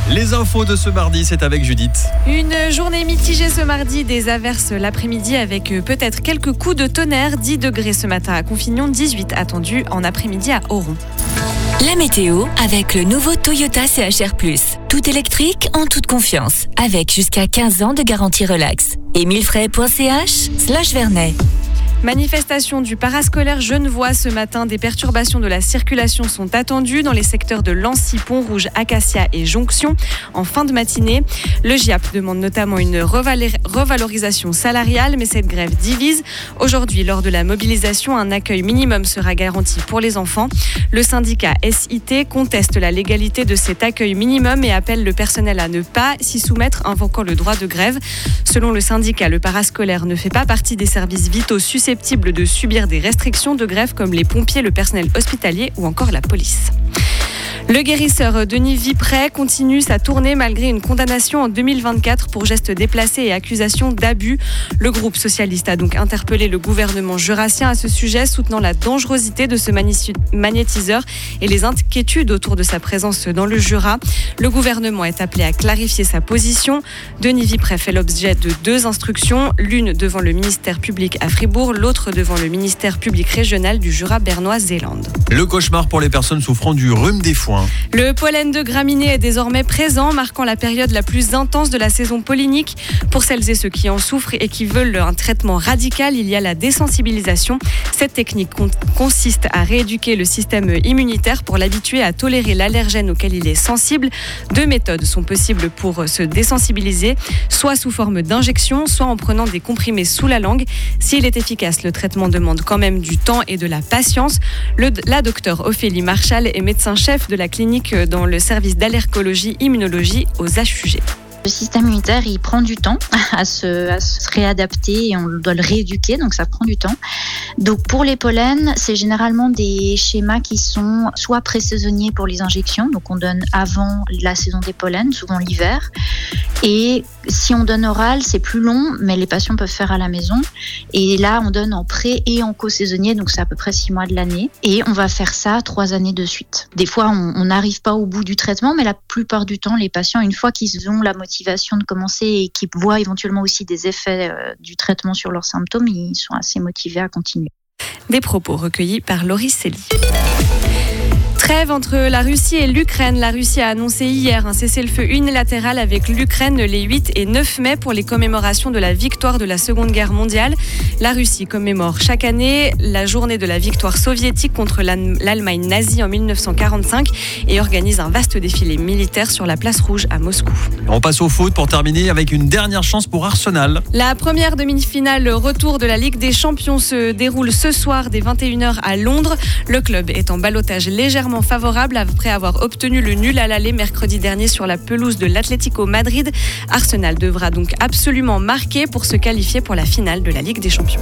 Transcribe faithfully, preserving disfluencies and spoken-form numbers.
Les infos de ce mardi, c'est avec Judith. Une journée mitigée ce mardi, des averses l'après-midi avec peut-être quelques coups de tonnerre. dix degrés ce matin à Confignon, dix-huit attendus en après-midi à Oron. La météo avec le nouveau Toyota C H R plus. Tout électrique en toute confiance, avec jusqu'à quinze ans de garantie relax. emilefray.ch slash Vernet. Manifestation du parascolaire Genevois ce matin. Des perturbations de la circulation sont attendues dans les secteurs de Lancy, Pont-Rouge, Acacia et Jonction en fin de matinée. Le G I A P demande notamment une revalorisation salariale, mais cette grève divise. Aujourd'hui, lors de la mobilisation, un accueil minimum sera garanti pour les enfants. Le syndicat S I T conteste la légalité de cet accueil minimum et appelle le personnel à ne pas s'y soumettre, invoquant le droit de grève. Selon le syndicat, le parascolaire ne fait pas partie des services vitaux susceptibles de subir des restrictions de grève comme les pompiers, le personnel hospitalier ou encore la police. Le guérisseur Denis Vipret continue sa tournée malgré une condamnation en deux mille vingt-quatre pour gestes déplacés et accusations d'abus. Le groupe socialiste a donc interpellé le gouvernement jurassien à ce sujet, soutenant la dangerosité de ce magnétiseur et les inquiétudes autour de sa présence dans le Jura. Le gouvernement est appelé à clarifier sa position. Denis Vipret fait l'objet de deux instructions, l'une devant le ministère public à Fribourg, l'autre devant le ministère public régional du Jura bernois-Zélande. Le cauchemar pour les personnes souffrant du rhume des foins. Le pollen de graminées est désormais présent, marquant la période la plus intense de la saison pollinique. Pour celles et ceux qui en souffrent et qui veulent un traitement radical, il y a la désensibilisation. Cette technique con- consiste à rééduquer le système immunitaire pour l'habituer à tolérer l'allergène auquel il est sensible. Deux méthodes sont possibles pour se désensibiliser, soit sous forme d'injection, soit en prenant des comprimés sous la langue. S'il est efficace, le traitement demande quand même du temps et de la patience. Le, la docteure Ophélie Marchal est médecin-chef de la clinique dans le service d'allergologie immunologie aux H U G. Le système immunitaire, il prend du temps à se, à se réadapter et on doit le rééduquer, donc ça prend du temps. Donc pour les pollens, c'est généralement des schémas qui sont soit pré-saisonniers pour les injections, donc on donne avant la saison des pollens, souvent l'hiver. Et si on donne oral, c'est plus long, mais les patients peuvent faire à la maison. Et là, on donne en pré et en co-saisonnier, donc c'est à peu près six mois de l'année. Et on va faire ça trois années de suite. Des fois, on n'arrive pas au bout du traitement, mais la plupart du temps, les patients, une fois qu'ils ont la motivation de commencer et qu'ils voient éventuellement aussi des effets euh, du traitement sur leurs symptômes, ils sont assez motivés à continuer. Des propos recueillis par Laurie Selly. Trêve entre la Russie et l'Ukraine. La Russie a annoncé hier un cessez-le-feu unilatéral avec l'Ukraine les huit et neuf mai pour les commémorations de la victoire de la Seconde Guerre mondiale. La Russie commémore chaque année la journée de la victoire soviétique contre l'Allemagne nazie en mille neuf cent quarante-cinq et organise un vaste défilé militaire sur la place Rouge à Moscou. On passe au foot pour terminer avec une dernière chance pour Arsenal. La première demi-finale retour de la Ligue des Champions se déroule ce soir dès vingt et une heures à Londres. Le club est en ballottage légèrement favorable après avoir obtenu le nul à l'aller mercredi dernier sur la pelouse de l'Atlético Madrid. Arsenal devra donc absolument marquer pour se qualifier pour la finale de la Ligue des Champions.